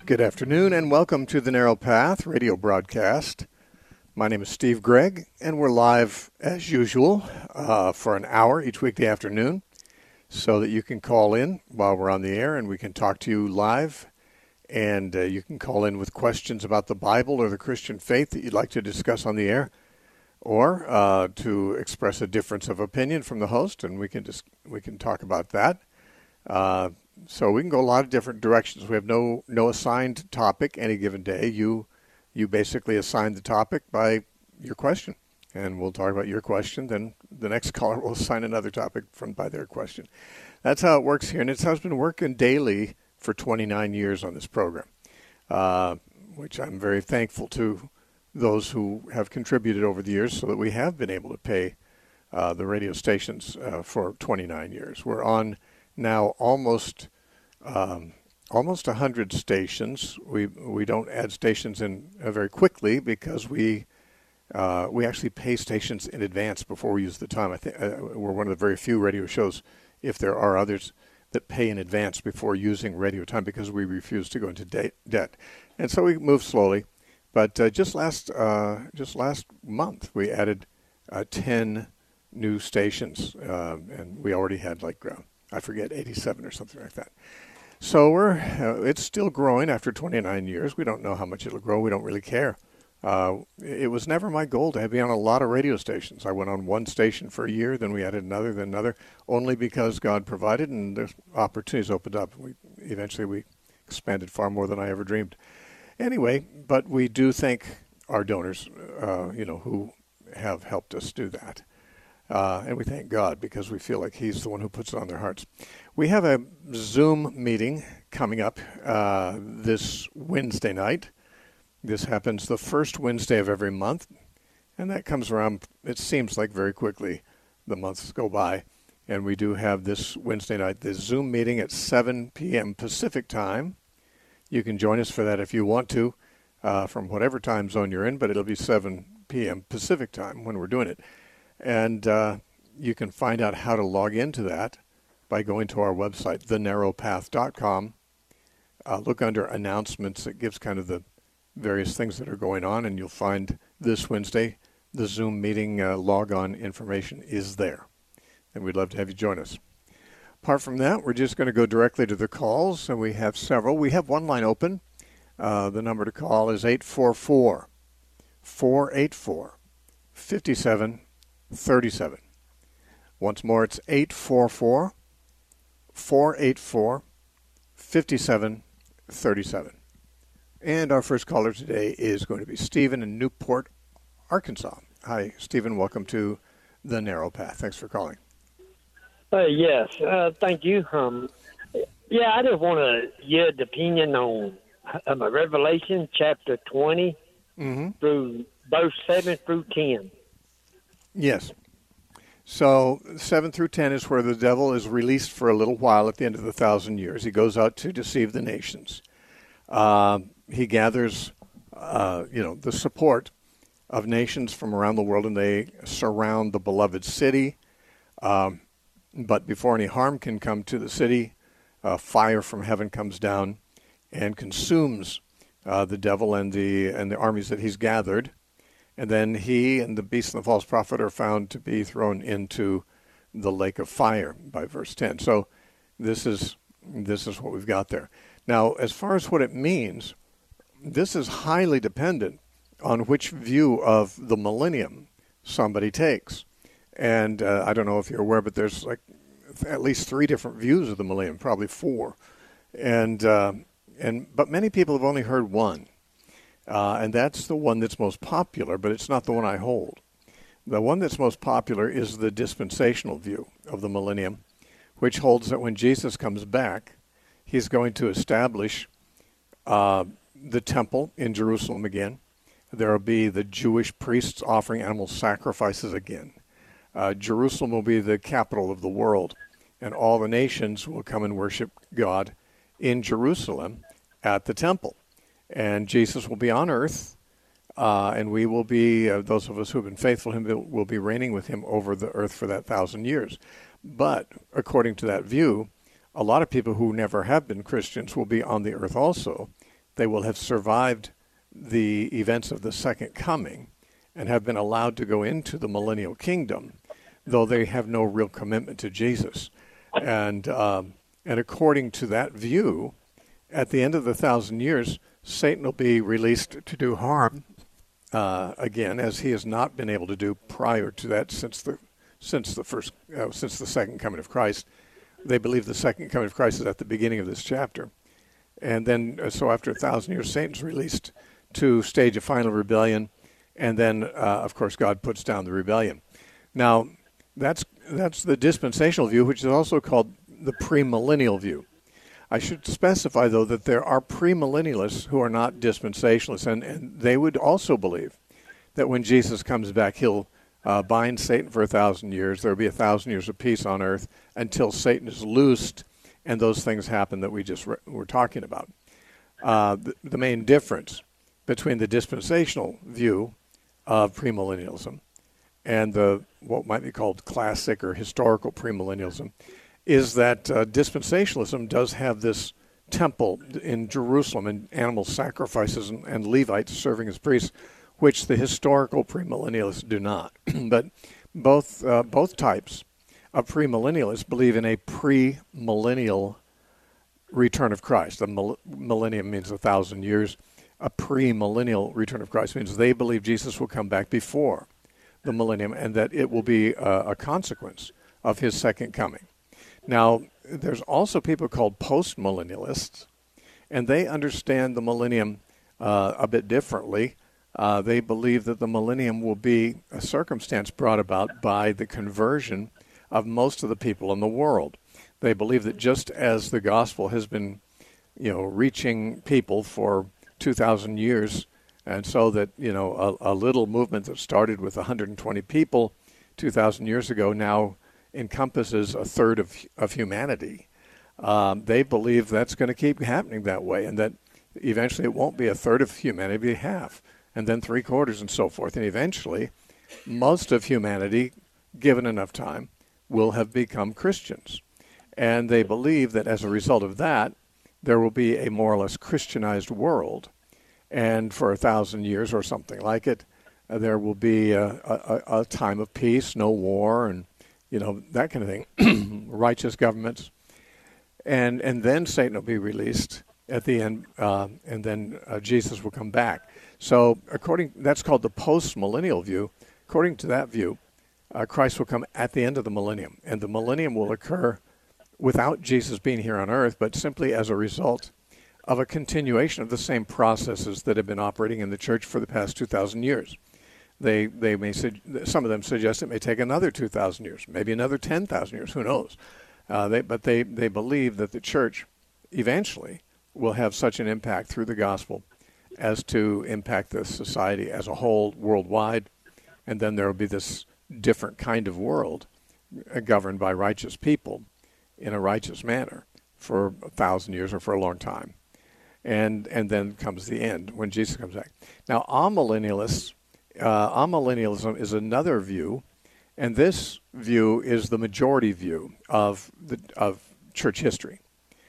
Good afternoon, and welcome to the Narrow Path radio broadcast. My name is Steve Gregg, and we're live, as usual, for an hour each weekday afternoon, so that you can call in while we're on the air, and we can talk to you live. And you can call in with questions about the Bible or the Christian faith that you'd like to discuss on the air, or to express a difference of opinion from the host, and we can talk about that. So we can go a lot of different directions. We have no assigned topic any given day. You basically assign the topic by your question, and we'll talk about your question. Then the next caller will assign another topic by their question. That's how it works here, and it's how it's been working daily for 29 years on this program, which I'm very thankful to those who have contributed over the years so that we have been able to pay the radio stations for 29 years. We're on now almost 100 stations. We don't add stations in very quickly because we actually pay stations in advance before we use the time. I think we're one of the very few radio shows, if there are others, that pay in advance before using radio time because we refuse to go into debt. And so we move slowly. But just last month we added 10 new stations, and we already had I forget, 87 or something like that. So it's still growing after 29 years. We don't know how much it'll grow. We don't really care. It was never my goal to be on a lot of radio stations. I went on one station for a year, then we added another, then another, only because God provided and the opportunities opened up. Eventually we expanded far more than I ever dreamed. Anyway, but we do thank our donors, who have helped us do that. And we thank God because we feel like He's the one who puts it on their hearts. We have a Zoom meeting coming up this Wednesday night. This happens the first Wednesday of every month, and that comes around, it seems like very quickly the months go by. And we do have this Wednesday night, this Zoom meeting at 7 p.m. Pacific time. You can join us for that if you want to, from whatever time zone you're in, but it'll be 7 p.m. Pacific time when we're doing it. And you can find out how to log into that by going to our website, thenarrowpath.com. Look under announcements. It gives kind of the various things that are going on, and you'll find this Wednesday the Zoom meeting log-on information is there. And we'd love to have you join us. Apart from that, we're just going to go directly to the calls, and we have several. We have one line open. The number to call is 844-484-5737. Once more, it's 844-484-5737. And our first caller today is going to be Stephen in Newport, Arkansas. Hi, Stephen. Welcome to The Narrow Path. Thanks for calling. Yes, thank you. I just want to get the opinion on Revelation chapter 20 through verse 7 through 10. Yes. So 7 through 10 is where the devil is released for a little while at the end of the 1,000 years. He goes out to deceive the nations. He gathers, the support of nations from around the world, and they surround the beloved city. But before any harm can come to the city, fire from heaven comes down and consumes the devil and the armies that he's gathered. And then he and the beast and the false prophet are found to be thrown into the lake of fire by verse 10. So this is what we've got there. Now, as far as what it means, this is highly dependent on which view of the millennium somebody takes. And I don't know if you're aware, but there's at least 3 different views of the millennium, probably 4. But many people have only heard one. And that's the one that's most popular, but it's not the one I hold. The one that's most popular is the dispensational view of the millennium, which holds that when Jesus comes back, he's going to establish the temple in Jerusalem again. There will be the Jewish priests offering animal sacrifices again. Jerusalem will be the capital of the world, and all the nations will come and worship God in Jerusalem at the temple. And Jesus will be on earth, and we will be, those of us who have been faithful to him, will be reigning with him over the earth for that 1,000 years. But according to that view, a lot of people who never have been Christians will be on the earth also. they will have survived the events of the second coming and have been allowed to go into the millennial kingdom, though they have no real commitment to Jesus. And according to that view, at the end of the 1,000 years, Satan will be released to do harm again, as he has not been able to do prior to that since the second coming of Christ. They believe the second coming of Christ is at the beginning of this chapter. And then, so after 1,000 years, Satan's released to stage a final rebellion, and then, of course, God puts down the rebellion. Now, that's the dispensational view, which is also called the premillennial view. I should specify, though, that there are premillennialists who are not dispensationalists, and they would also believe that when Jesus comes back, he'll bind Satan for 1,000 years. There will be 1,000 years of peace on earth until Satan is loosed, and those things happen that we just were talking about. The main difference between the dispensational view of premillennialism and the what might be called classic or historical premillennialism is that dispensationalism does have this temple in Jerusalem and animal sacrifices and Levites serving as priests, which the historical premillennialists do not. But both types of premillennialists believe in a premillennial return of Christ. The millennium means 1,000 years. A premillennial return of Christ means they believe Jesus will come back before the millennium and that it will be a consequence of his second coming. Now, there's also people called postmillennialists, and they understand the millennium a bit differently. They believe that the millennium will be a circumstance brought about by the conversion of most of the people in the world. They believe that just as the gospel has been, reaching people for 2,000 years, and so that, a little movement that started with 120 people 2,000 years ago now encompasses a third of humanity. They believe that's going to keep happening that way, and that eventually it won't be a third of humanity, it'll be half, and then three-quarters and so forth. And eventually, most of humanity, given enough time, will have become Christians. And they believe that as a result of that, there will be a more or less Christianized world. And for 1,000 years or something like it, there will be a time of peace, no war, and that kind of thing, righteous governments. And then Satan will be released at the end, and then Jesus will come back. So that's called the post-millennial view. According to that view, Christ will come at the end of the millennium, and the millennium will occur without Jesus being here on earth, but simply as a result of a continuation of the same processes that have been operating in the church for the past 2,000 years. They may some of them suggest it may take another 2,000 years, maybe another 10,000 years, who knows? But they believe that the church eventually will have such an impact through the gospel as to impact the society as a whole worldwide, and then there will be this different kind of world governed by righteous people in a righteous manner for 1,000 years or for a long time. And then comes the end when Jesus comes back. Now, amillennialism is another view, and this view is the majority view of church history.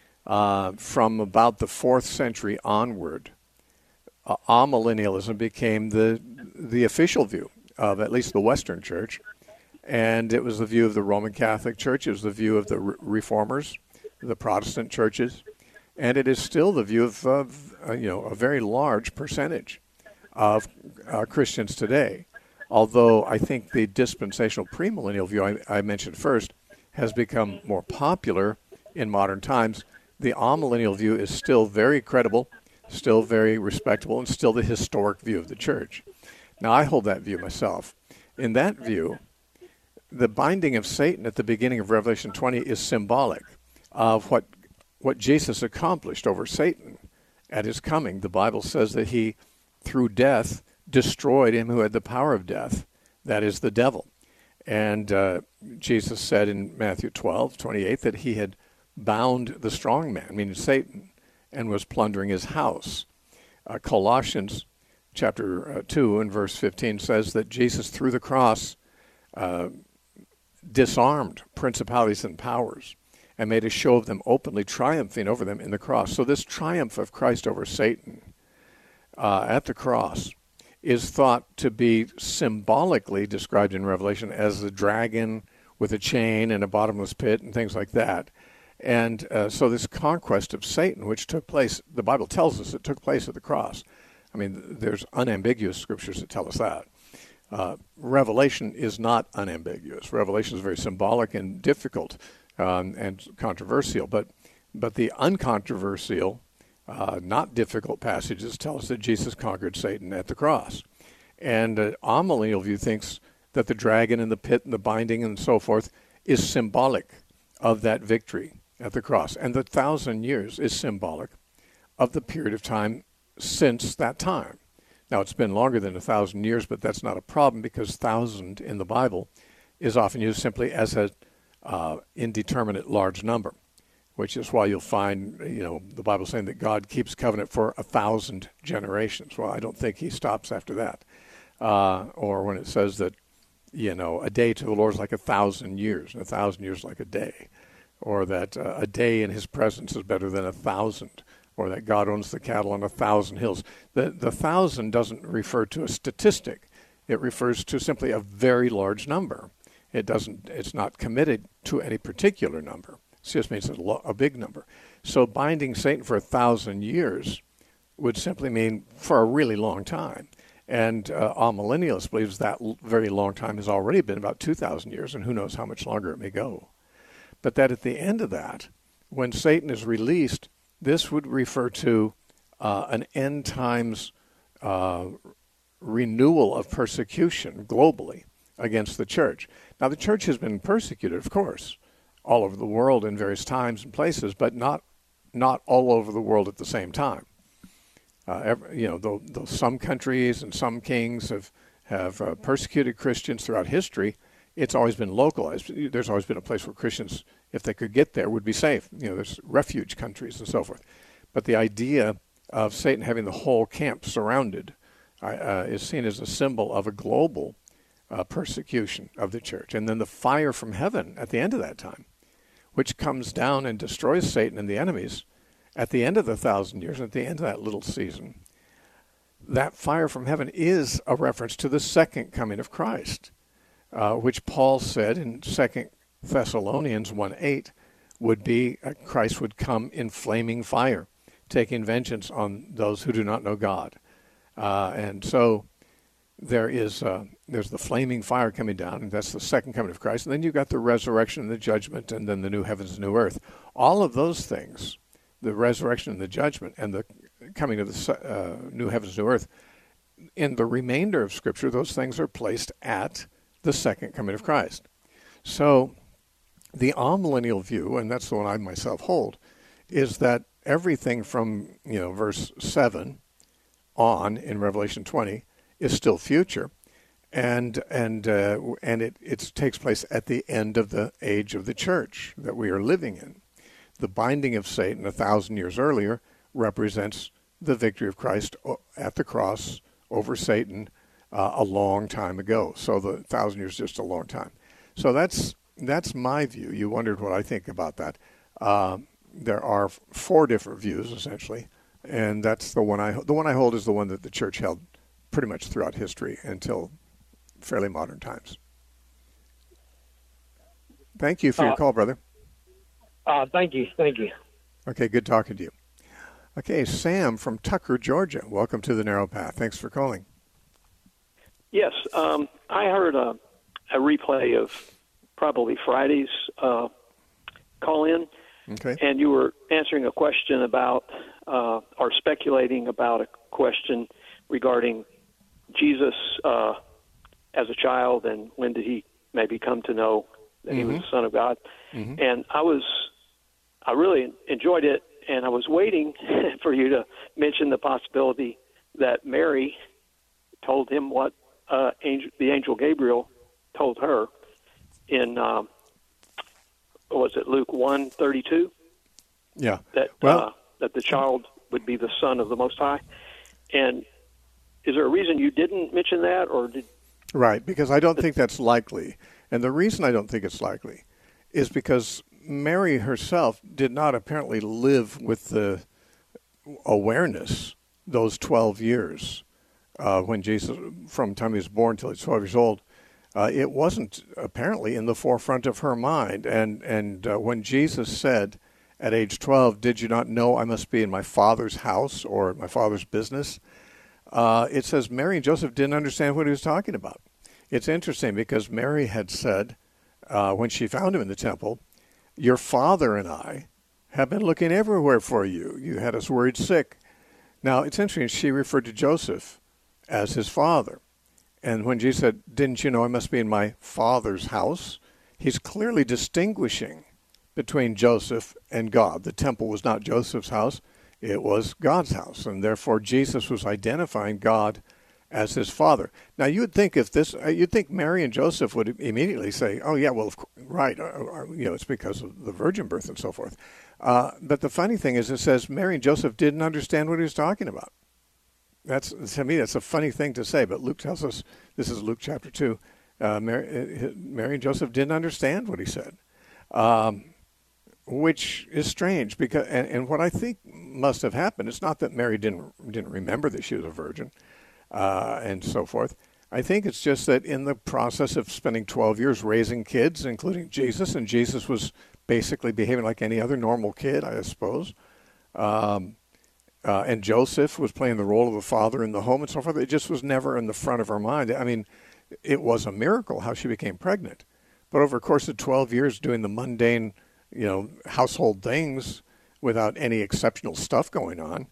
From about the 4th century onward, amillennialism became the official view of at least the Western Church, and it was the view of the Roman Catholic Church. It was the view of the Reformers, the Protestant churches, and it is still the view of a very large percentage of Christians today. Although I think the dispensational premillennial view I mentioned first has become more popular in modern times, the amillennial view is still very credible, still very respectable, and still the historic view of the church. Now, I hold that view myself. In that view, the binding of Satan at the beginning of Revelation 20 is symbolic of what Jesus accomplished over Satan at his coming. The Bible says that he, through death, destroyed him who had the power of death, that is the devil. And Jesus said in Matthew 12:28 that he had bound the strong man, meaning Satan, and was plundering his house. Colossians chapter 2 and verse 15 says that Jesus, through the cross, disarmed principalities and powers. and made a show of them openly, triumphing over them in the cross. So this triumph of Christ over Satan at the cross is thought to be symbolically described in Revelation as the dragon with a chain and a bottomless pit and things like that. And so this conquest of Satan, which took place, the Bible tells us it took place at the cross. I mean, there's unambiguous scriptures that tell us that. Revelation is not unambiguous. Revelation is very symbolic and difficult and controversial. But the uncontroversial, not difficult passages tell us that Jesus conquered Satan at the cross. And amillennial view thinks that the dragon and the pit and the binding and so forth is symbolic of that victory at the cross. And the 1,000 years is symbolic of the period of time since that time. Now, it's been longer than 1,000 years, but that's not a problem because 1,000 in the Bible is often used simply as an indeterminate large number, which is why you'll find, the Bible saying that God keeps covenant for 1,000 generations. Well, I don't think he stops after that. Or when it says that, a day to the Lord is like 1,000 years, and 1,000 years like a day. Or that a day in his presence is better than 1,000. Or that God owns the cattle on 1,000 hills. The 1,000 doesn't refer to a statistic. It refers to simply a very large number. It's not committed to any particular number. It just means a big number. So binding Satan for 1,000 years would simply mean for a really long time. And amillennialist believes that very long time has already been about 2,000 years, and who knows how much longer it may go. But that at the end of that, when Satan is released, this would refer to an end times renewal of persecution globally against the church. Now, the church has been persecuted, of course, all over the world in various times and places, but not all over the world at the same time. Though some countries and some kings have persecuted Christians throughout history, it's always been localized. There's always been a place where Christians, if they could get there, would be safe. There's refuge countries and so forth. But the idea of Satan having the whole camp surrounded is seen as a symbol of a global persecution of the church. And then the fire from heaven at the end of that time, which comes down and destroys Satan and the enemies at the end of the 1,000 years, at the end of that little season. That fire from heaven is a reference to the second coming of Christ, which Paul said in 2 Thessalonians 1:8 would be Christ would come in flaming fire, taking vengeance on those who do not know God. And so there's the flaming fire coming down, and that's the second coming of Christ. And then you've got the resurrection and the judgment, and then the new heavens and new earth. All of those things, the resurrection and the judgment and the coming of the new heavens and new earth, in the remainder of Scripture, those things are placed at the second coming of Christ. So the amillennial view, and that's the one I myself hold, is that everything from verse 7 on in Revelation 20 is still future, and it takes place at the end of the age of the church that we are living in. The binding of Satan 1,000 years earlier represents the victory of Christ at the cross over Satan a long time ago. So the 1,000 years is just a long time. So that's my view. You wondered what I think about that. There are 4 different views essentially, and that's the one I hold is the one that the church held pretty much throughout history until fairly modern times. Thank you for your call, brother. Thank you. Okay, good talking to you. Okay, Sam from Tucker, Georgia. Welcome to the Narrow Path. Thanks for calling. Yes, I heard a replay of probably Friday's call-in, okay, and you were answering a question about, or speculating about a question regarding Jesus as a child and when did he maybe come to know that he was the Son of God. And I really enjoyed it, and I was waiting for you to mention the possibility that Mary told him what the angel Gabriel told her in, was it Luke 1:32? Yeah. That the child would be the Son of the Most High. And is there a reason you didn't mention that, or did? Right, because I don't think that's likely. And the reason I don't think it's likely is because Mary herself did not apparently live with the awareness those 12 years when Jesus, from the time he was born till he was 12 years old. It wasn't apparently in the forefront of her mind. And when Jesus said at age 12, "Did you not know I must be in my Father's house or my Father's business?" It says Mary and Joseph didn't understand what he was talking about. It's interesting because Mary had said when she found him in the temple, "Your father and I have been looking everywhere for you. You had us worried sick." Now, it's interesting. She referred to Joseph as his father. And when Jesus said, "Didn't you know I must be in my Father's house?" he's clearly distinguishing between Joseph and God. The temple was not Joseph's house. It was God's house. And therefore, Jesus was identifying God as his father. Now, you'd think you'd think Mary and Joseph would immediately say, "Oh, yeah, well, right, it's because of the virgin birth and so forth." But the funny thing is, it says Mary and Joseph didn't understand what he was talking about. To me, that's a funny thing to say, but Luke tells us, this is Luke chapter 2, Mary and Joseph didn't understand what he said, which is strange, because and what I think must have happened, it's not that Mary didn't remember that she was a virgin and so forth. I think it's just that in the process of spending 12 years raising kids, including Jesus, and Jesus was basically behaving like any other normal kid, I suppose, and Joseph was playing the role of a father in the home and so forth. It just was never in the front of her mind. I mean, it was a miracle how she became pregnant. But over the course of 12 years doing the mundane, household things without any exceptional stuff going on,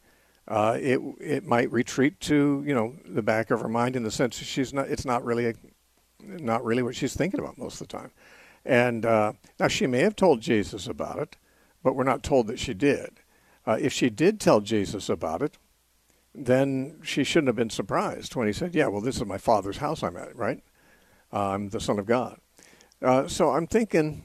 it might retreat to, the back of her mind in the sense that it's not really what she's thinking about most of the time. And now she may have told Jesus about it, but we're not told that she did. If she did tell Jesus about it, then she shouldn't have been surprised when he said, "Yeah, well, this is my Father's house I'm at, right? I'm the Son of God." So I'm thinking,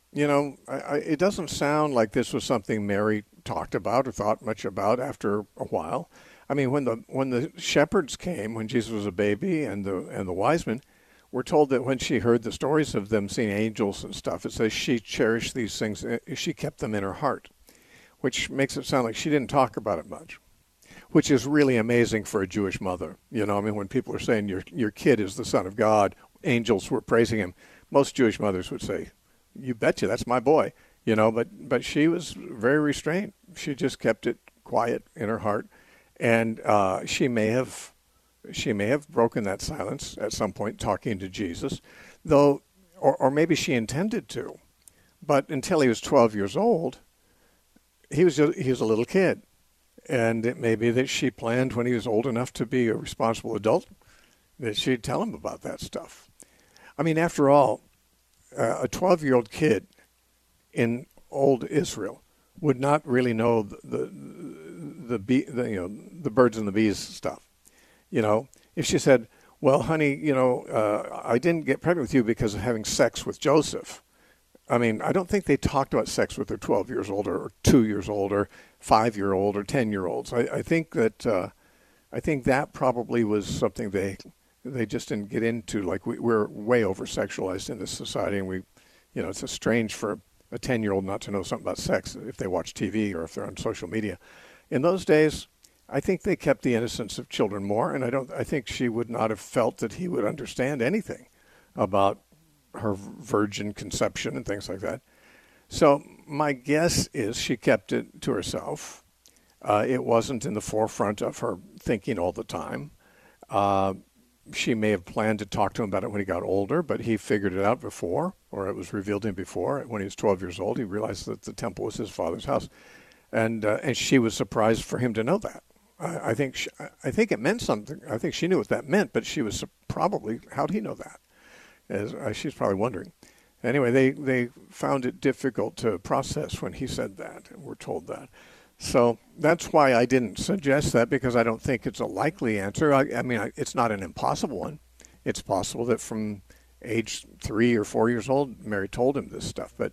it doesn't sound like this was something Mary talked about or thought much about after a while. I mean, when the shepherds came, when Jesus was a baby, and the wise men, we're told that when she heard the stories of them seeing angels and stuff, it says she cherished these things, she kept them in her heart, which makes it sound like she didn't talk about it much, which is really amazing for a Jewish mother. When people are saying your kid is the Son of God, angels were praising him, most Jewish mothers would say, "You betcha, that's my boy." But she was very restrained. She just kept it quiet in her heart, and she may have broken that silence at some point talking to Jesus, though, or maybe she intended to, but until he was 12 years old, he was a little kid, and it may be that she planned when he was old enough to be a responsible adult that she'd tell him about that stuff. I mean, after all, a 12-year-old kid in old Israel would not really know the birds and the bees stuff. If she said, "Well, honey, I didn't get pregnant with you because of having sex with Joseph." I mean, I don't think they talked about sex with their 12 years old or 2 years old or 5-year-old or 10-year-olds. I think that probably was something they just didn't get into. Like we're way over sexualized in this society, and it's strange for a 10-year-old not to know something about sex if they watch TV or if they're on social media. In those days, I think they kept the innocence of children more, and I think she would not have felt that he would understand anything about her virgin conception and things like that. So my guess is she kept it to herself. It wasn't in the forefront of her thinking all the time. She may have planned to talk to him about it when he got older, but he figured it out before, or it was revealed to him before. When he was 12 years old, he realized that the temple was his Father's house, and she was surprised for him to know that. I think it meant something. I think she knew what that meant, but she was probably, how did he know that? She's probably wondering. Anyway, they found it difficult to process when he said that, and we're told that. So that's why I didn't suggest that, because I don't think it's a likely answer. I mean, it's not an impossible one. It's possible that from age 3 or 4 years old, Mary told him this stuff. But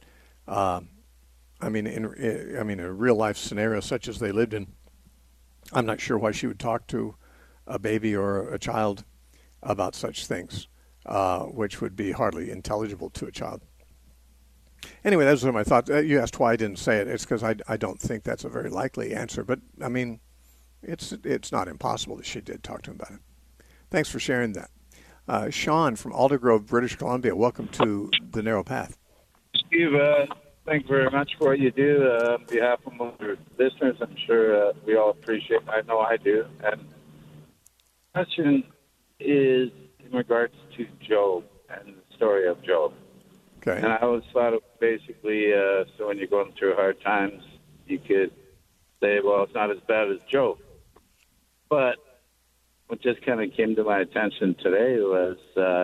in a real life scenario such as they lived in, I'm not sure why she would talk to a baby or a child about such things, which would be hardly intelligible to a child. Anyway, those are my thoughts. You asked why I didn't say it. It's because I don't think that's a very likely answer. But, I mean, it's not impossible that she did talk to him about it. Thanks for sharing that. Sean from Aldergrove, British Columbia, welcome to The Narrow Path. Steve, thank you very much for what you do. On behalf of our listeners, I'm sure we all appreciate it. I know I do. And the question is in regards to Job and the story of Job. Okay. And I always thought of basically, so when you're going through hard times, you could say, well, it's not as bad as Job. But what just kind of came to my attention today was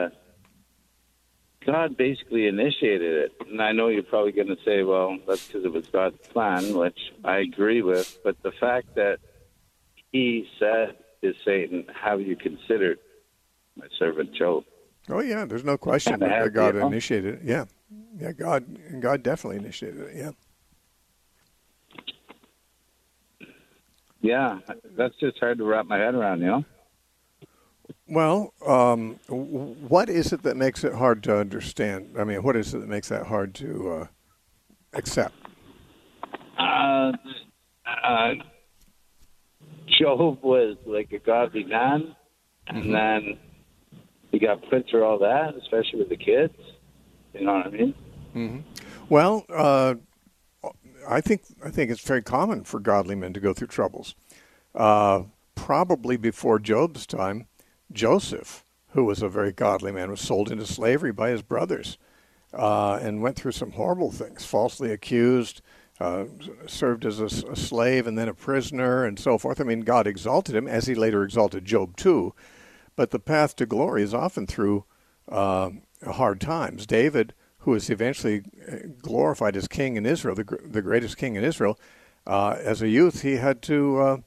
God basically initiated it. And I know you're probably going to say, well, that's because it was God's plan, which I agree with. But the fact that he said to Satan, have you considered my servant Job? Oh, yeah, there's no question that God initiated it. Yeah. Yeah, God definitely initiated it, yeah. Yeah, that's just hard to wrap my head around, you know? Well, what is it that makes it hard to understand? I mean, what is it that makes that hard to accept? Job was like a godly man, and then he got put through all that, especially with the kids. You know what I mean? Mm-hmm. Well, I think it's very common for godly men to go through troubles. Probably before Job's time, Joseph, who was a very godly man, was sold into slavery by his brothers and went through some horrible things, falsely accused, served as a slave and then a prisoner and so forth. I mean, God exalted him, as he later exalted Job too. But the path to glory is often through hard times. David, who was eventually glorified as king in Israel, the greatest king in Israel, as a youth, he had to,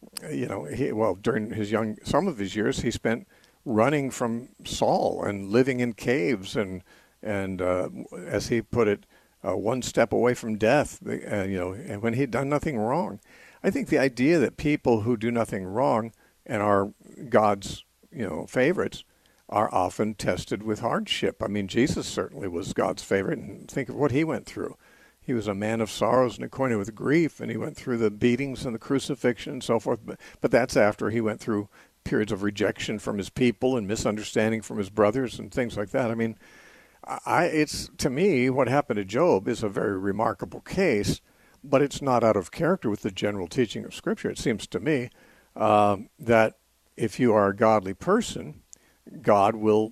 during some of his years, he spent running from Saul and living in caves and as he put it, one step away from death, and when he'd done nothing wrong. I think the idea that people who do nothing wrong and are God's, favorites are often tested with hardship. I mean, Jesus certainly was God's favorite, and think of what he went through. He was a man of sorrows and acquainted with grief, and he went through the beatings and the crucifixion and so forth. But that's after he went through periods of rejection from his people and misunderstanding from his brothers and things like that. I mean, it's to me, what happened to Job is a very remarkable case, but it's not out of character with the general teaching of Scripture. It seems to me that if you are a godly person, God will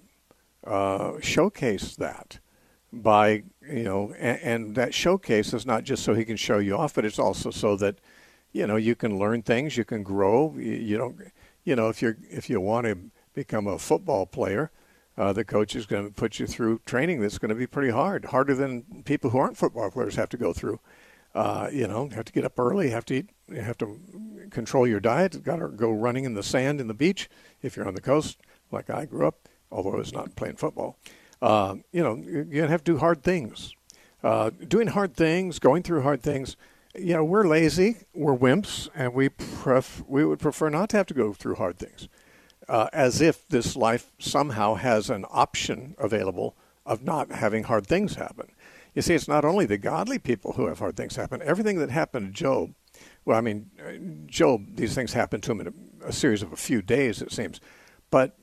showcase that by, and that showcase is not just so he can show you off, but it's also so that, you can learn things, you can grow. You don't, if you want to become a football player, the coach is going to put you through training that's going to be pretty hard, harder than people who aren't football players have to go through. You have to get up early, you have to eat, you have to control your diet, you've got to go running in the sand in the beach if you're on the coast, like I grew up, although I was not playing football. You're going to have to do hard things. Doing hard things, going through hard things, we're lazy, we're wimps, and we would prefer not to have to go through hard things. As if this life somehow has an option available of not having hard things happen. You see, it's not only the godly people who have hard things happen. Everything that happened to Job, Job, these things happened to him in a series of a few days, it seems. But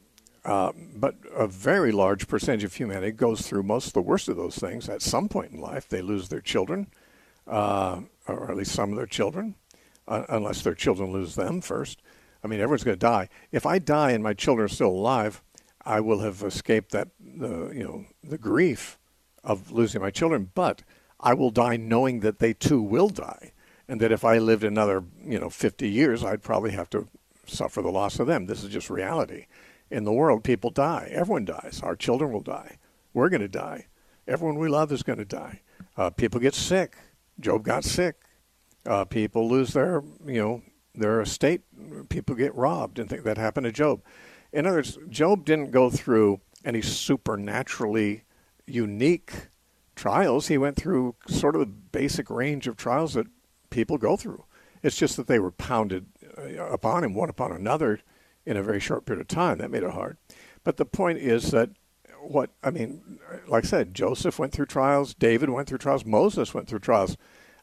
a very large percentage of humanity goes through most of the worst of those things at some point in life. They lose their children, or at least some of their children, unless their children lose them first. I mean, everyone's going to die. If I die and my children are still alive, I will have escaped the grief of losing my children. But I will die knowing that they too will die, and that if I lived another 50 years, I'd probably have to suffer the loss of them. This is just reality. In the world, people die. Everyone dies. Our children will die. We're going to die. Everyone we love is going to die. People get sick. Job got sick. People lose their estate. People get robbed, and that happened to Job. In other words, Job didn't go through any supernaturally unique trials. He went through sort of the basic range of trials that people go through. It's just that they were pounded upon him, one upon another, in a very short period of time. That made it hard. But the point is that what I mean, like I said, Joseph went through trials, David went through trials, Moses went through trials.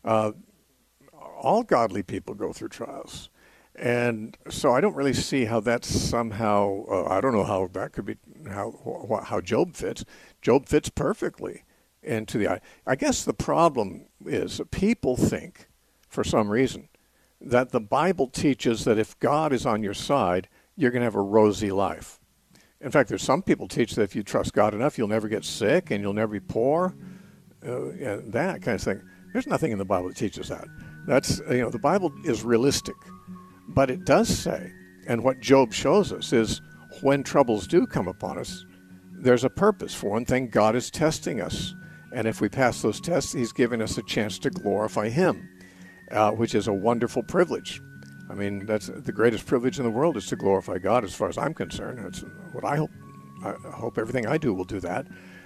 All godly people go through trials. And so I don't really see how that's somehow, I don't know how that could be, how Job fits. Job fits perfectly into the, I guess the problem is that people think, for some reason, that the Bible teaches that if God is on your side, you're going to have a rosy life. In fact, there's some people teach that if you trust God enough, you'll never get sick and you'll never be poor, and that kind of thing. There's nothing in the Bible that teaches that. That's, the Bible is realistic. But it does say, and what Job shows us is when troubles do come upon us, there's a purpose. For one thing, God is testing us. And if we pass those tests, he's giving us a chance to glorify him, which is a wonderful privilege. I mean, that's the greatest privilege in the world, is to glorify God, as far as I'm concerned. That's what I hope. I hope everything I do will do that.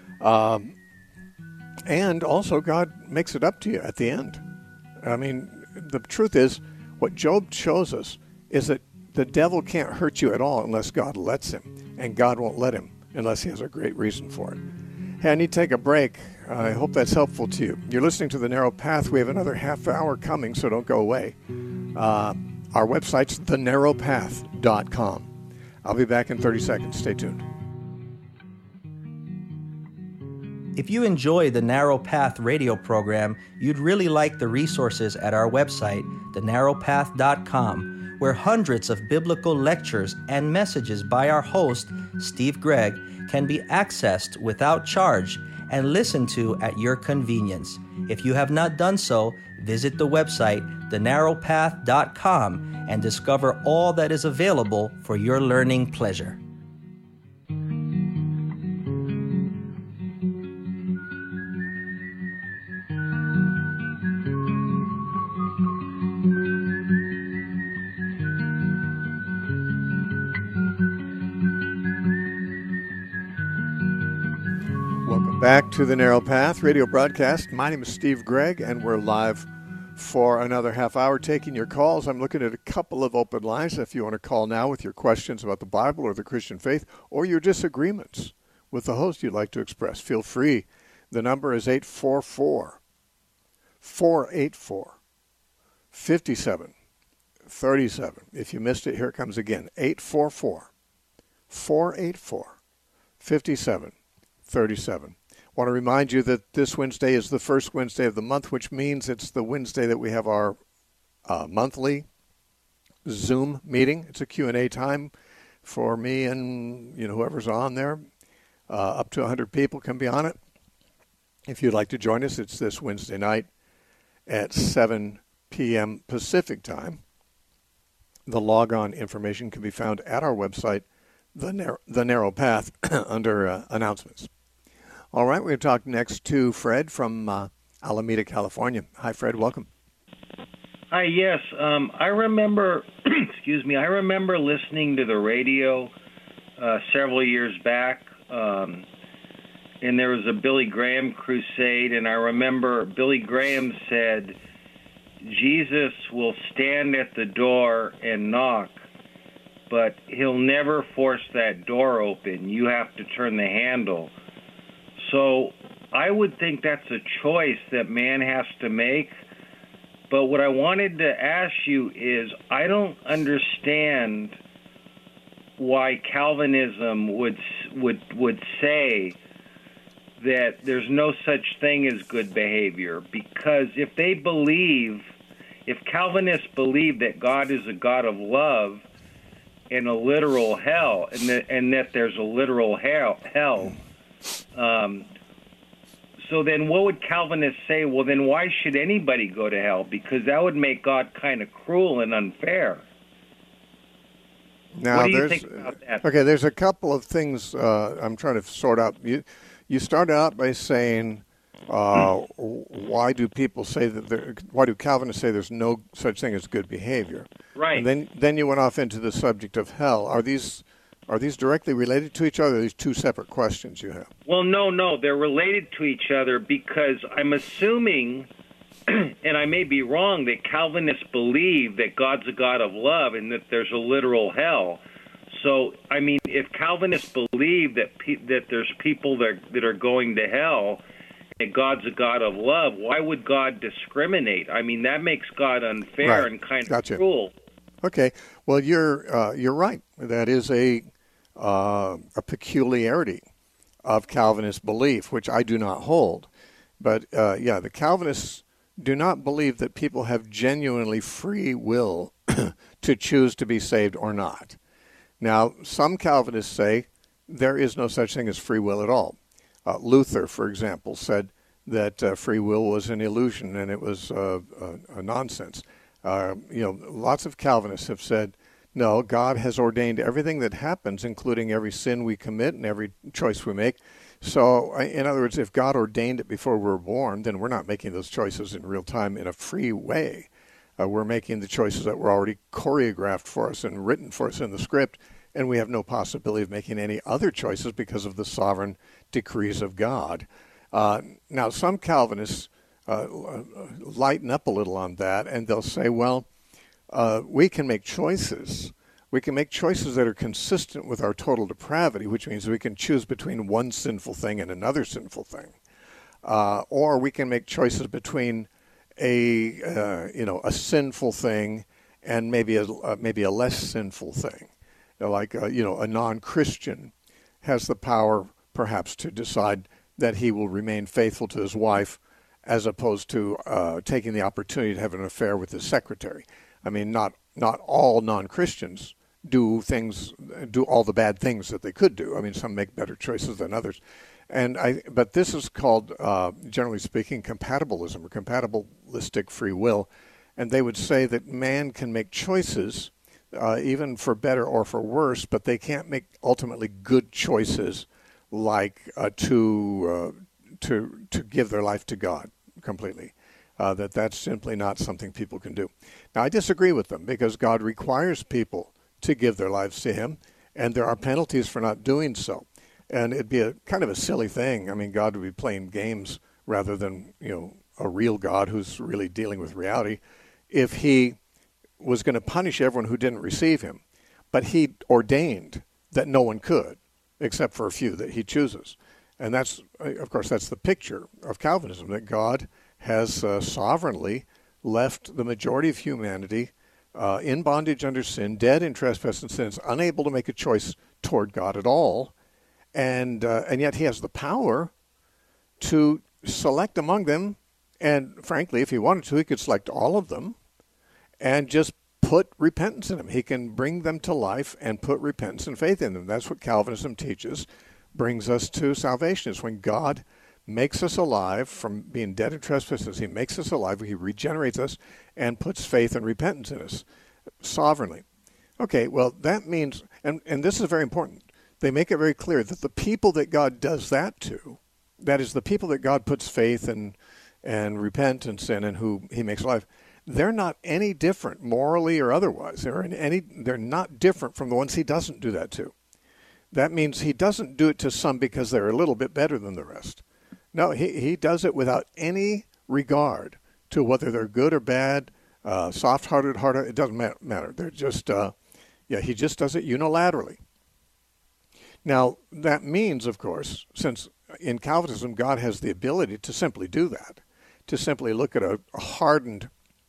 And also, God makes it up to you at the end. I mean, the truth is, what Job shows us is that the devil can't hurt you at all unless God lets him, and God won't let him unless he has a great reason for it. Hey, I need to take a break. I hope that's helpful to you. You're listening to The Narrow Path. We have another half hour coming, so don't go away. Our website's thenarrowpath.com. I'll be back in 30 seconds. Stay tuned. If you enjoy the Narrow Path radio program, you'd really like the resources at our website, thenarrowpath.com, where hundreds of biblical lectures and messages by our host, Steve Gregg, can be accessed without charge and listened to at your convenience. If you have not done so, visit the website, thenarrowpath.com, and discover all that is available for your learning pleasure. Back to the Narrow Path radio broadcast. My name is Steve Gregg, and we're live for another half hour taking your calls. I'm looking at a couple of open lines. If you want to call now with your questions about the Bible or the Christian faith, or your disagreements with the host you'd like to express, feel free. The number is 844-484-5737. If you missed it, here it comes again. 844-484-5737. Want to remind you that this Wednesday is the first Wednesday of the month, which means it's the Wednesday that we have our monthly Zoom meeting. It's a Q&A time for me and whoever's on there. Up to 100 people can be on it. If you'd like to join us, it's this Wednesday night at 7 p.m. Pacific time. The log-on information can be found at our website, The Narrow Path, under announcements. All right, we're going to talk next to Fred from Alameda, California. Hi, Fred. Welcome. Hi, yes. I remember, I remember listening to the radio several years back, and there was a Billy Graham crusade, and I remember Billy Graham said, Jesus will stand at the door and knock, but he'll never force that door open. You have to turn the handle. So I would think that's a choice that man has to make. But what I wanted to ask you is, I don't understand why Calvinism would say that there's no such thing as good behavior. Because if Calvinists believe that God is a God of love and a literal hell, and that there's a literal hell, so then what would Calvinists say? Well, then why should anybody go to hell? Because that would make God kind of cruel and unfair. Now, what do you think about that? Okay, there's a couple of things I'm trying to sort out. You started out by saying, why do Calvinists say there's no such thing as good behavior? Right. And then you went off into the subject of hell. Are these directly related to each other, or are these two separate questions you have? Well, no, they're related to each other, because I'm assuming, and I may be wrong, that Calvinists believe that God's a God of love and that there's a literal hell. So, I mean, if Calvinists believe that that there's people that are going to hell, and God's a God of love, why would God discriminate? I mean, that makes God unfair and kind of cruel. Okay, well, you're right. That is a peculiarity of Calvinist belief, which I do not hold. But the Calvinists do not believe that people have genuinely free will to choose to be saved or not. Now, some Calvinists say there is no such thing as free will at all. Luther, for example, said that free will was an illusion and it was a nonsense. Lots of Calvinists have said, no, God has ordained everything that happens, including every sin we commit and every choice we make. So, in other words, if God ordained it before we were born, then we're not making those choices in real time in a free way. We're making the choices that were already choreographed for us and written for us in the script, and we have no possibility of making any other choices because of the sovereign decrees of God. Now, some Calvinists lighten up a little on that, and they'll say, well, we can make choices. We can make choices that are consistent with our total depravity, which means we can choose between one sinful thing and another sinful thing. Or we can make choices between a sinful thing and maybe a less sinful thing. Like a non-Christian has the power perhaps to decide that he will remain faithful to his wife as opposed to taking the opportunity to have an affair with his secretary. I mean, not all non-Christians do all the bad things that they could do. I mean, some make better choices than others. But this is called, generally speaking, compatibilism or compatibilistic free will. And they would say that man can make choices, even for better or for worse, but they can't make ultimately good choices like to give their life to God completely. That's simply not something people can do. Now, I disagree with them because God requires people to give their lives to Him, and there are penalties for not doing so. And it'd be a kind of a silly thing. I mean, God would be playing games rather than, a real God who's really dealing with reality if He was going to punish everyone who didn't receive Him. But He ordained that no one could, except for a few that He chooses. And that's, of course, that's the picture of Calvinism, that God has sovereignly left the majority of humanity in bondage under sin, dead in trespass and sins, unable to make a choice toward God at all. And yet He has the power to select among them. And frankly, if He wanted to, He could select all of them and just put repentance in them. He can bring them to life and put repentance and faith in them. That's what Calvinism teaches, brings us to salvation. Is when God makes us alive from being dead in trespasses. He makes us alive. He regenerates us and puts faith and repentance in us sovereignly. Okay, well, that means, and this is very important, they make it very clear that the people that God does that to, that is the people that God puts faith and repentance in and who He makes alive, they're not any different morally or otherwise. They're not different from the ones He doesn't do that to. That means He doesn't do it to some because they're a little bit better than the rest. No, he does it without any regard to whether they're good or bad, soft-hearted, hard-hearted. It doesn't matter. They're just, He just does it unilaterally. Now, that means, of course, since in Calvinism God has the ability to simply do that, to simply look at a hardened,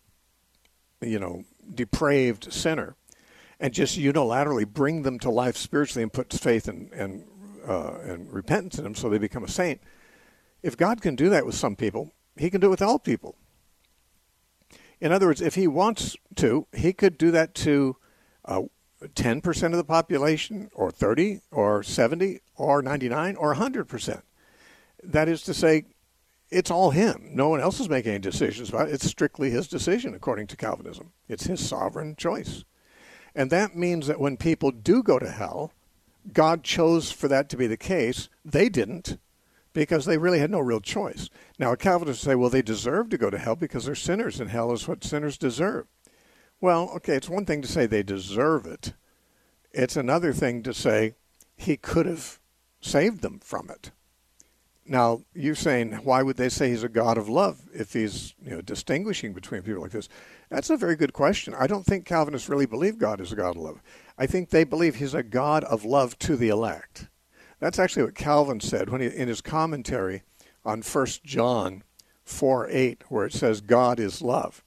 depraved sinner and just unilaterally bring them to life spiritually and put faith and repentance in them so they become a saint. If God can do that with some people, He can do it with all people. In other words, if He wants to, He could do that to 10% of the population, or 30, or 70, or 99, or 100%. That is to say, it's all Him. No one else is making any decisions about it. It's strictly His decision, according to Calvinism. It's His sovereign choice. And that means that when people do go to hell, God chose for that to be the case. They didn't, because they really had no real choice. Now, a Calvinist will say, well, they deserve to go to hell because they're sinners, and hell is what sinners deserve. Well, okay, it's one thing to say they deserve it. It's another thing to say He could have saved them from it. Now, you're saying, why would they say he's a God of love if he's distinguishing between people like this? That's a very good question. I don't think Calvinists really believe God is a God of love. I think they believe he's a God of love to the elect. That's actually what Calvin said when in his commentary on 1 John 4:8, where it says God is love.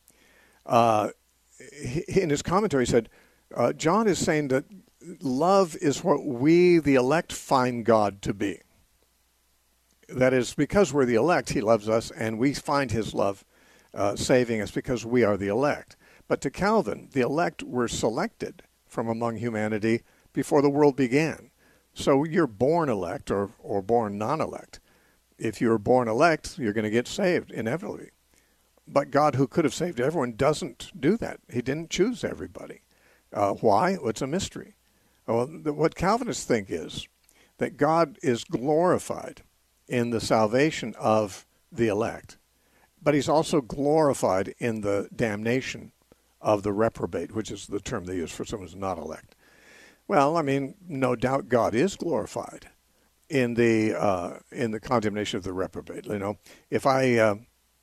In his commentary, he said, John is saying that love is what we, the elect, find God to be. That is, because we're the elect, he loves us, and we find his love saving us because we are the elect. But to Calvin, the elect were selected from among humanity before the world began. So you're born elect or born non-elect. If you're born elect, you're going to get saved inevitably. But God, who could have saved everyone, doesn't do that. He didn't choose everybody. Why? Well, it's a mystery. Well, what Calvinists think is that God is glorified in the salvation of the elect, but he's also glorified in the damnation of the reprobate, which is the term they use for someone who's not elect. Well, I mean, no doubt God is glorified in the condemnation of the reprobate. If I,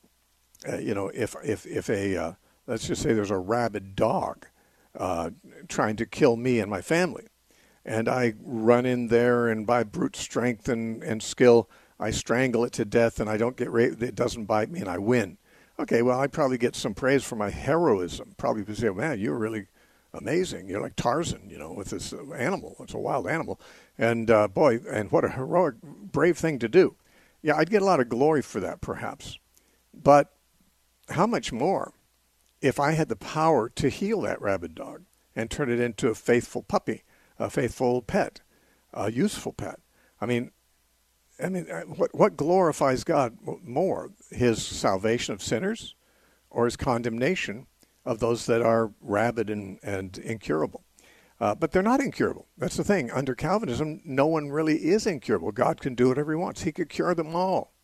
if a let's just say there's a rabid dog trying to kill me and my family, and I run in there and by brute strength and skill, I strangle it to death and I don't get raped, it doesn't bite me and I win. Okay, well, I'd probably get some praise for my heroism. Probably people say, man, you're really amazing. You're like Tarzan, with this animal. It's a wild animal. And boy, and what a heroic, brave thing to do. Yeah, I'd get a lot of glory for that, perhaps. But how much more if I had the power to heal that rabid dog and turn it into a faithful puppy, a faithful pet, a useful pet? I mean, what glorifies God more, his salvation of sinners or his condemnation of those that are rabid and incurable? But they're not incurable. That's the thing. Under Calvinism, no one really is incurable. God can do whatever he wants. He could cure them all.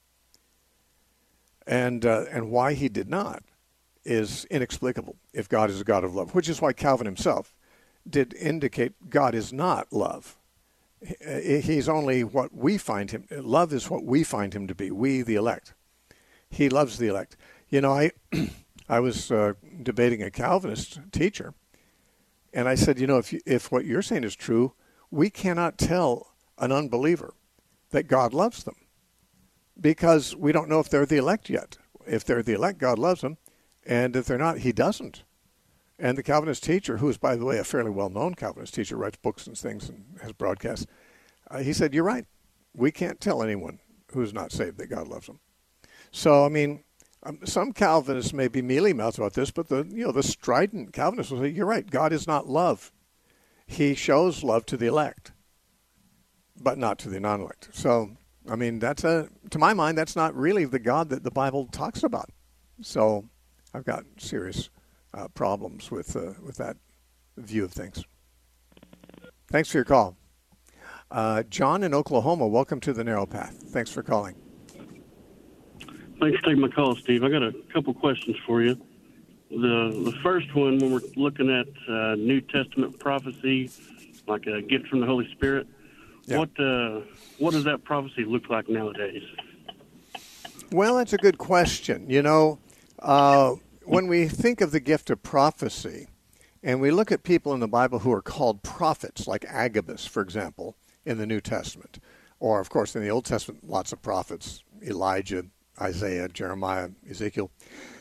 And why he did not is inexplicable if God is a God of love, which is why Calvin himself did indicate God is not love. He's only what we find him. Love is what we find him to be. We, the elect. He loves the elect. I was debating a Calvinist teacher, and I said, if what you're saying is true, we cannot tell an unbeliever that God loves them because we don't know if they're the elect yet. If they're the elect, God loves them, and if they're not, he doesn't. And the Calvinist teacher, who is, by the way, a fairly well-known Calvinist teacher, writes books and things and has broadcasts, he said, you're right. We can't tell anyone who's not saved that God loves them. So, I mean, some Calvinists may be mealy-mouthed about this, but the strident Calvinists will say, you're right, God is not love. He shows love to the elect, but not to the non-elect. So, I mean, to my mind, that's not really the God that the Bible talks about. So I've got serious problems with that view of things. Thanks for your call. John in Oklahoma, welcome to the Narrow Path. Thanks for calling. Thanks for taking my call, Steve. I got a couple questions for you. The first one, when we're looking at New Testament prophecy, like a gift from the Holy Spirit, yeah. What does that prophecy look like nowadays? Well, that's a good question. When we think of the gift of prophecy, and we look at people in the Bible who are called prophets, like Agabus, for example, in the New Testament, or, of course, in the Old Testament, lots of prophets, Elijah, Isaiah, Jeremiah, Ezekiel.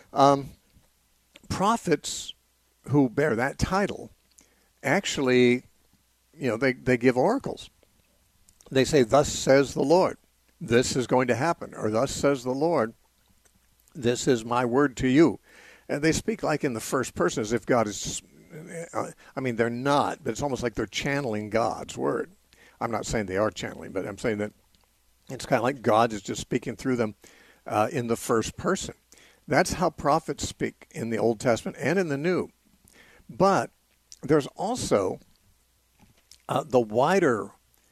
Prophets who bear that title actually, they give oracles. They say, thus says the Lord, this is going to happen, or thus says the Lord, this is my word to you. And they speak like in the first person as if God is, they're not, but it's almost like they're channeling God's word. I'm not saying they are channeling, but I'm saying that it's kind of like God is just speaking through them in the first person. That's how prophets speak in the Old Testament and in the New. But there's also the wider,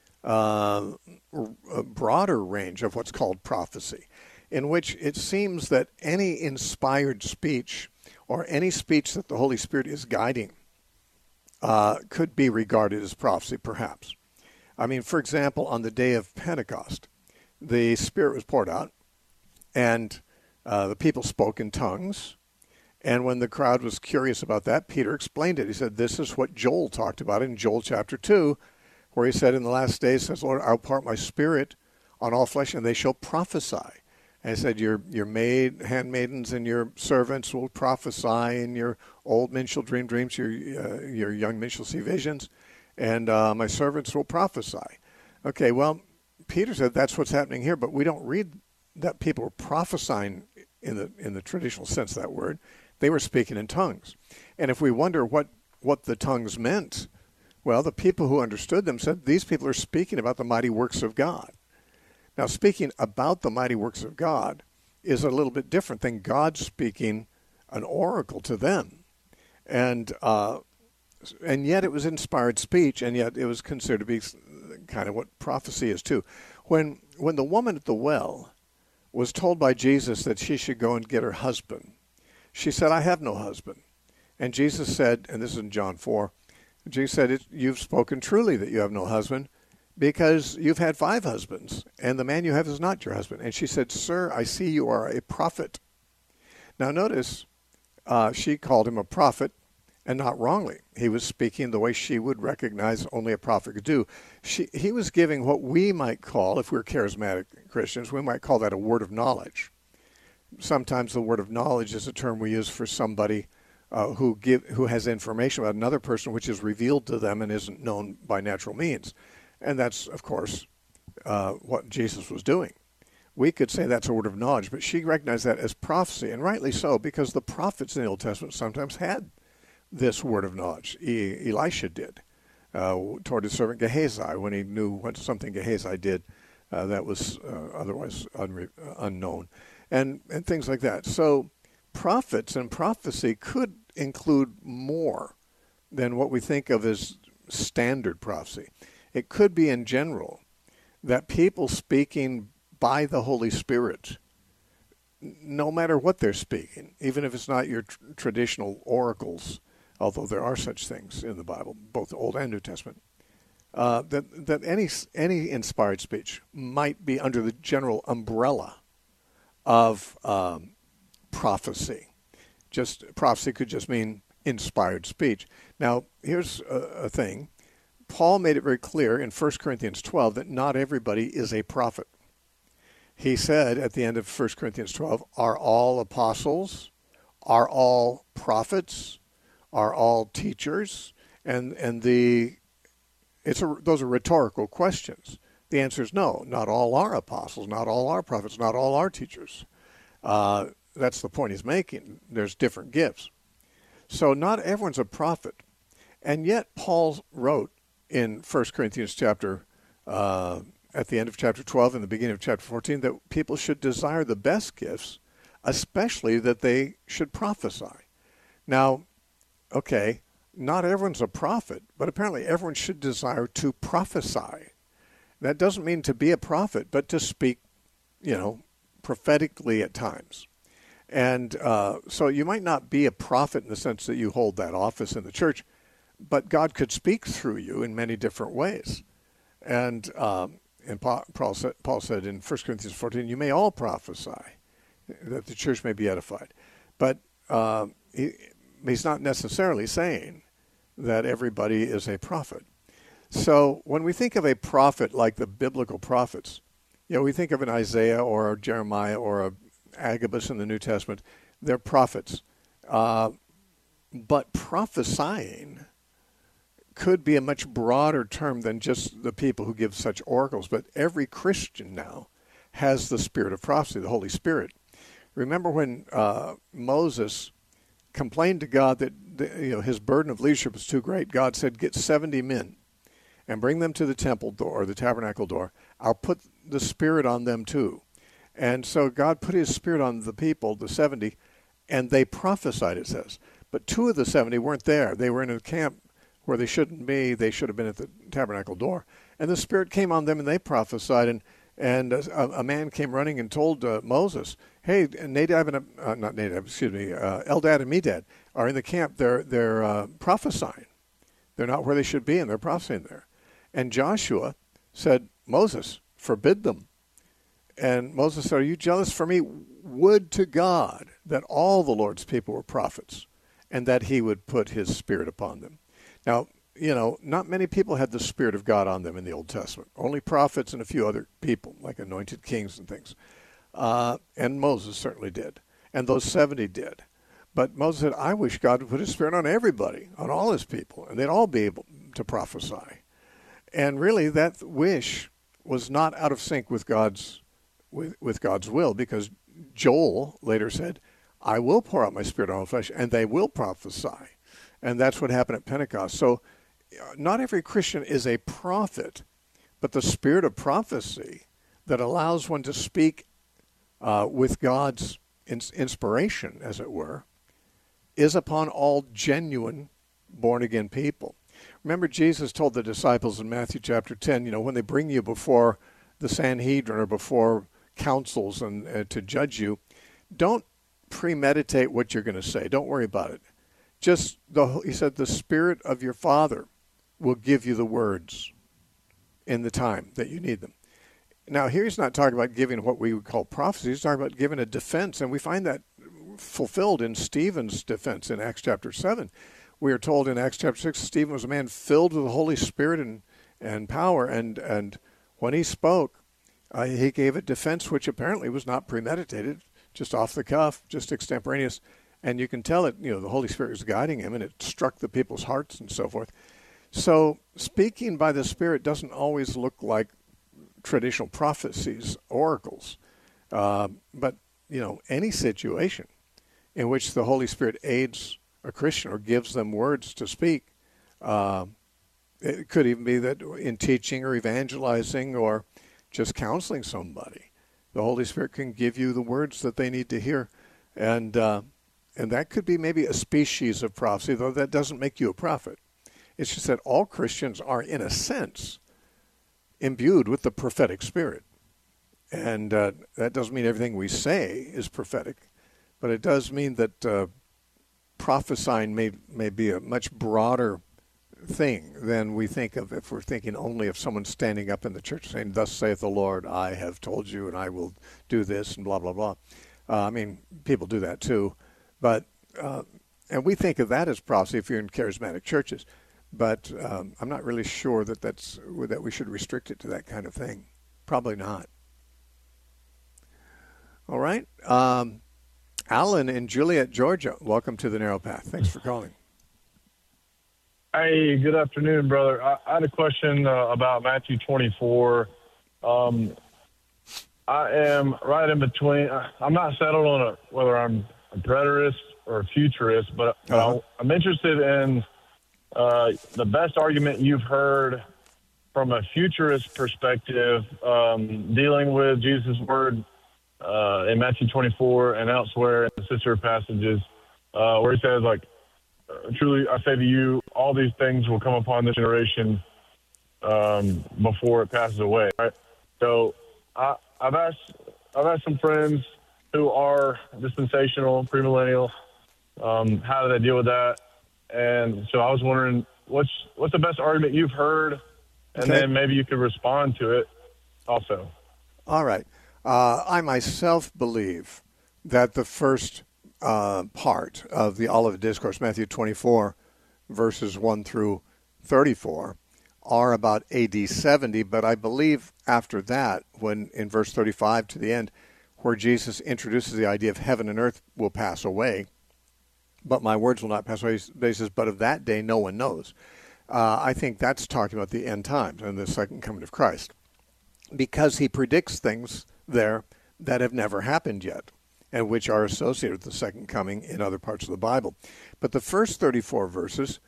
broader range of what's called prophecy, in which it seems that any inspired speech or any speech that the Holy Spirit is guiding could be regarded as prophecy, perhaps. I mean, for example, on the day of Pentecost, the Spirit was poured out, and the people spoke in tongues. And when the crowd was curious about that, Peter explained it. He said, this is what Joel talked about in Joel chapter 2, where he said, in the last days, says, Lord, I'll pour out my Spirit on all flesh, and they shall prophesy. And he said, your handmaidens and your servants will prophesy, and your old men shall dream dreams, your young men shall see visions, and my servants will prophesy. Okay, well, Peter said that's what's happening here, but we don't read that people were prophesying in the traditional sense of that word. They were speaking in tongues. And if we wonder what the tongues meant, well, the people who understood them said these people are speaking about the mighty works of God. Now, speaking about the mighty works of God is a little bit different than God speaking an oracle to them. And yet it was inspired speech, and yet it was considered to be kind of what prophecy is too. When the woman at the well was told by Jesus that she should go and get her husband, she said, I have no husband. And Jesus said, and this is in John 4, Jesus said, you've spoken truly that you have no husband, because you've had 5 husbands, and the man you have is not your husband. And she said, Sir, I see you are a prophet. Now notice, she called him a prophet, and not wrongly. He was speaking the way she would recognize only a prophet could do. He was giving what we might call, if we're charismatic Christians, we might call that a word of knowledge. Sometimes the word of knowledge is a term we use for somebody who has information about another person which is revealed to them and isn't known by natural means. And that's, of course, what Jesus was doing. We could say that's a word of knowledge, but she recognized that as prophecy, and rightly so, because the prophets in the Old Testament sometimes had this word of knowledge. Elisha did toward his servant Gehazi when he knew what something Gehazi did that was otherwise unknown, and things like that. So prophets and prophecy could include more than what we think of as standard prophecy. It could be in general that people speaking by the Holy Spirit, no matter what they're speaking, even if it's not your traditional oracles, although there are such things in the Bible, both the Old and New Testament, that any inspired speech might be under the general umbrella of prophecy. Prophecy could just mean inspired speech. Now, here's a thing. Paul made it very clear in 1 Corinthians 12 that not everybody is a prophet. He said at the end of 1 Corinthians 12, are all apostles? Are all prophets? Are all teachers? And those are rhetorical questions. The answer is no. Not all are apostles. Not all are prophets. Not all are teachers. That's the point he's making. There's different gifts. So not everyone's a prophet. And yet Paul wrote in 1 Corinthians chapter, at the end of chapter 12 and the beginning of chapter 14, that people should desire the best gifts, especially that they should prophesy. Now, okay, not everyone's a prophet, but apparently everyone should desire to prophesy. That doesn't mean to be a prophet, but to speak, prophetically at times. And so you might not be a prophet in the sense that you hold that office in the church, but God could speak through you in many different ways. And Paul said in 1 Corinthians 14, you may all prophesy, that the church may be edified. But he's not necessarily saying that everybody is a prophet. So when we think of a prophet like the biblical prophets, we think of an Isaiah or a Jeremiah or a Agabus in the New Testament. They're prophets. But prophesying could be a much broader term than just the people who give such oracles. But every Christian now has the spirit of prophecy, the Holy Spirit. Remember when Moses complained to God that his burden of leadership was too great. God said, get 70 men and bring them to the temple door, or the tabernacle door. I'll put the Spirit on them too. And so God put his Spirit on the people, the 70, and they prophesied, it says. But 2 of the 70 weren't there. They were in a camp where they shouldn't be. They should have been at the tabernacle door. And the Spirit came on them, and they prophesied. And a man came running and told Moses, hey, Eldad and Medad are in the camp. They're prophesying. They're not where they should be, and they're prophesying there. And Joshua said, Moses, forbid them. And Moses said, "Are you jealous for me? Would to God that all the Lord's people were prophets, and that he would put his Spirit upon them." Now, not many people had the Spirit of God on them in the Old Testament. Only prophets and a few other people, like anointed kings and things. And Moses certainly did. And those 70 did. But Moses said, "I wish God would put his Spirit on everybody, on all his people, and they'd all be able to prophesy." And really, that wish was not out of sync with God's will, because Joel later said, "I will pour out my Spirit on all flesh, and they will prophesy." And that's what happened at Pentecost. So not every Christian is a prophet, but the spirit of prophecy that allows one to speak with God's inspiration, as it were, is upon all genuine born-again people. Remember, Jesus told the disciples in Matthew chapter 10, when they bring you before the Sanhedrin or before councils and to judge you, don't premeditate what you're going to say. Don't worry about it. He said, the Spirit of your Father will give you the words in the time that you need them. Now, here he's not talking about giving what we would call prophecy. He's talking about giving a defense, and we find that fulfilled in Stephen's defense in Acts chapter 7. We are told in Acts chapter 6, Stephen was a man filled with the Holy Spirit and power, and when he spoke, he gave a defense which apparently was not premeditated, just off the cuff, just extemporaneous. And you can tell that, the Holy Spirit was guiding him, and it struck the people's hearts and so forth. So speaking by the Spirit doesn't always look like traditional prophecies, oracles. But, any situation in which the Holy Spirit aids a Christian or gives them words to speak, it could even be that in teaching or evangelizing or just counseling somebody, the Holy Spirit can give you the words that they need to hear. And that could be maybe a species of prophecy, though that doesn't make you a prophet. It's just that all Christians are, in a sense, imbued with the prophetic spirit. And that doesn't mean everything we say is prophetic, but it does mean that prophesying may be a much broader thing than we think of if we're thinking only of someone standing up in the church saying, "Thus saith the Lord, I have told you, and I will do this," and blah, blah, blah. People do that too. But and we think of that as prophecy if you're in charismatic churches. But I'm not really sure that we should restrict it to that kind of thing. Probably not. All right. Alan in Juliet, Georgia, welcome to the Narrow Path. Thanks for calling. Hey, good afternoon, brother. I had a question about Matthew 24. I am right in between. I'm not settled on whether I'm a preterist or a futurist, but I'm interested in the best argument you've heard from a futurist perspective, dealing with Jesus' word in Matthew 24 and elsewhere in the sister passages, where he says, truly I say to you, all these things will come upon this generation before it passes away. Right? So I've asked some friends who are dispensational, premillennial, how do they deal with that? And so I was wondering, what's the best argument you've heard, and then maybe you could respond to it also. All right. I myself believe that the first part of the Olivet Discourse, Matthew 24, verses 1 through 34, are about AD 70, but I believe after that, when in verse 35 to the end, where Jesus introduces the idea of heaven and earth will pass away, but my words will not pass away, he says, but of that day no one knows. I think that's talking about the end times and the second coming of Christ, because he predicts things there that have never happened yet and which are associated with the second coming in other parts of the Bible. But the first 34 verses,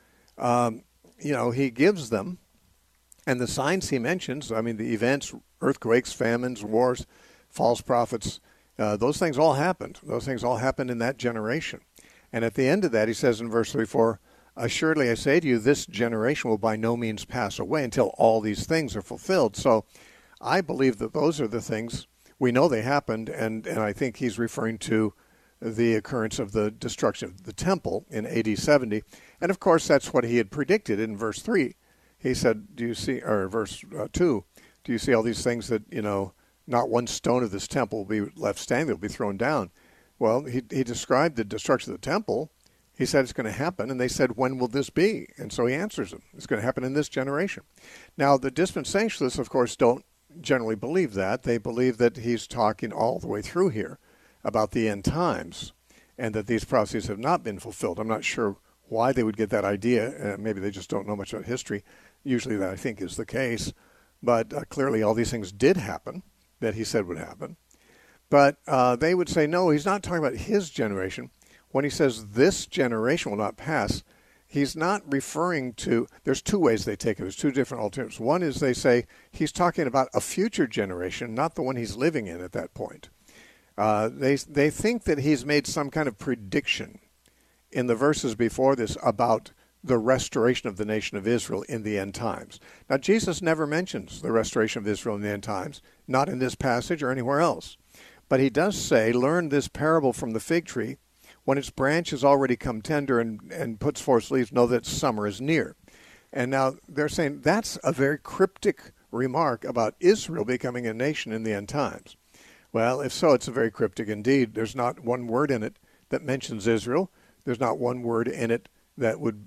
he gives them, and the signs he mentions, the events, earthquakes, famines, wars, false prophets, those things all happened. Those things all happened in that generation. And at the end of that, he says in verse 34, assuredly I say to you, this generation will by no means pass away until all these things are fulfilled. So I believe that those are the things. We know they happened, and I think he's referring to the occurrence of the destruction of the temple in AD 70. And of course, that's what he had predicted in verse 3. He said, verse 2, do you see all these things that, not one stone of this temple will be left standing, it will be thrown down. Well, he described the destruction of the temple. He said it's going to happen, and they said, when will this be? And so he answers them. It's going to happen in this generation. Now, the dispensationalists, of course, don't generally believe that. They believe that he's talking all the way through here about the end times and that these prophecies have not been fulfilled. I'm not sure why they would get that idea. Maybe they just don't know much about history. Usually that, I think, is the case. But clearly all these things did happen that he said would happen. But they would say, no, he's not talking about his generation. When he says this generation will not pass, he's not referring to, there's two ways they take it. There's two different alternatives. One is they say he's talking about a future generation, not the one he's living in at that point. They think that he's made some kind of prediction in the verses before this about the restoration of the nation of Israel in the end times. Now, Jesus never mentions the restoration of Israel in the end times, not in this passage or anywhere else. But he does say, learn this parable from the fig tree. When its branch has already come tender and puts forth leaves, know that summer is near. And now they're saying that's a very cryptic remark about Israel becoming a nation in the end times. Well, if so, it's a very cryptic indeed. There's not one word in it that mentions Israel. There's not one word in it that would,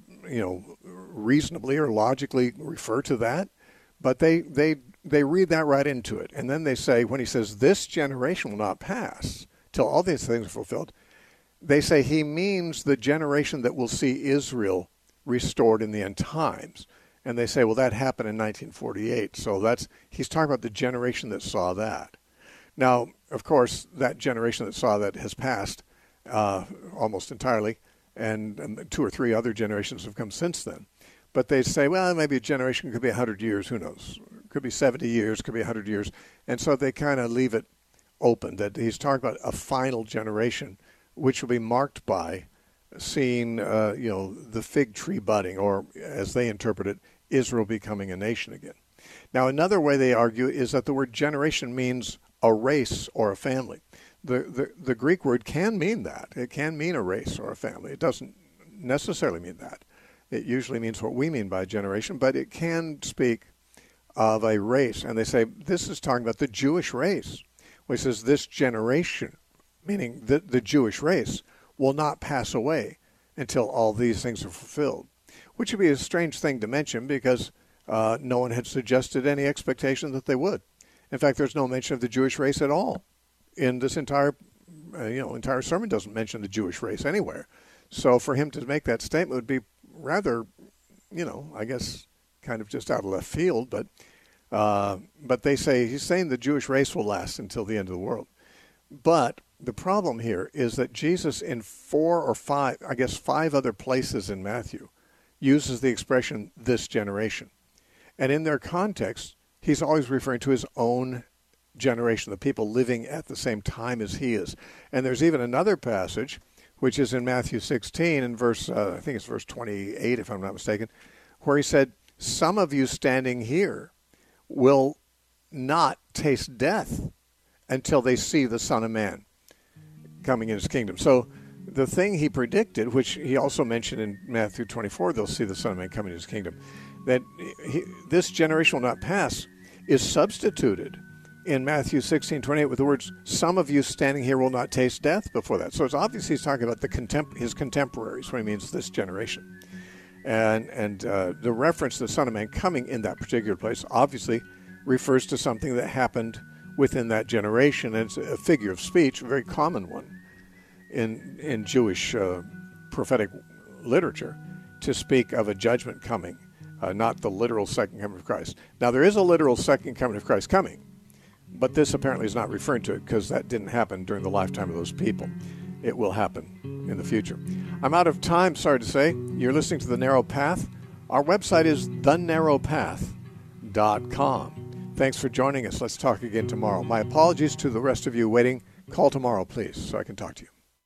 reasonably or logically refer to that. But they read that right into it. And then they say, when he says, this generation will not pass till all these things are fulfilled, they say he means the generation that will see Israel restored in the end times. And they say, well, that happened in 1948. So he's talking about the generation that saw that. Now, of course, that generation that saw that has passed almost entirely, and two or three other generations have come since then. But they say, well, maybe a generation could be 100 years, who knows? Could be 70 years, could be 100 years. And so they kind of leave it open, that he's talking about a final generation, which will be marked by seeing, the fig tree budding, or as they interpret it, Israel becoming a nation again. Now, another way they argue is that the word generation means a race or a family. The Greek word can mean that. It can mean a race or a family. It doesn't necessarily mean that. It usually means what we mean by generation, but it can speak of a race. And they say this is talking about the Jewish race, which says this generation, meaning the Jewish race, will not pass away until all these things are fulfilled, which would be a strange thing to mention because no one had suggested any expectation that they would. In fact, there's no mention of the Jewish race at all in this entire sermon. Doesn't mention the Jewish race anywhere. So for him to make that statement would be rather, I guess, kind of just out of left field. But they say he's saying the Jewish race will last until the end of the world. But the problem here is that Jesus in 4 or 5, I guess 5 other places in Matthew, uses the expression this generation. And in their context, he's always referring to his own generation, the people living at the same time as he is. And there's even another passage, which is in Matthew 16 and verse 28, if I'm not mistaken, where he said, some of you standing here will not taste death until they see the Son of Man coming in his kingdom. So the thing he predicted, which he also mentioned in Matthew 24, they'll see the Son of Man coming in his kingdom, that this generation will not pass, is substituted in Matthew 16:28 with the words, some of you standing here will not taste death before that. So it's obvious he's talking about his contemporaries when he means this generation. And the reference to the Son of Man coming in that particular place obviously refers to something that happened within that generation. And it's a figure of speech, a very common one in Jewish prophetic literature, to speak of a judgment coming, not the literal second coming of Christ. Now, there is a literal second coming of Christ coming, but this apparently is not referring to it because that didn't happen during the lifetime of those people. It will happen in the future. I'm out of time, sorry to say. You're listening to The Narrow Path. Our website is thenarrowpath.com. Thanks for joining us. Let's talk again tomorrow. My apologies to the rest of you waiting. Call tomorrow, please, so I can talk to you.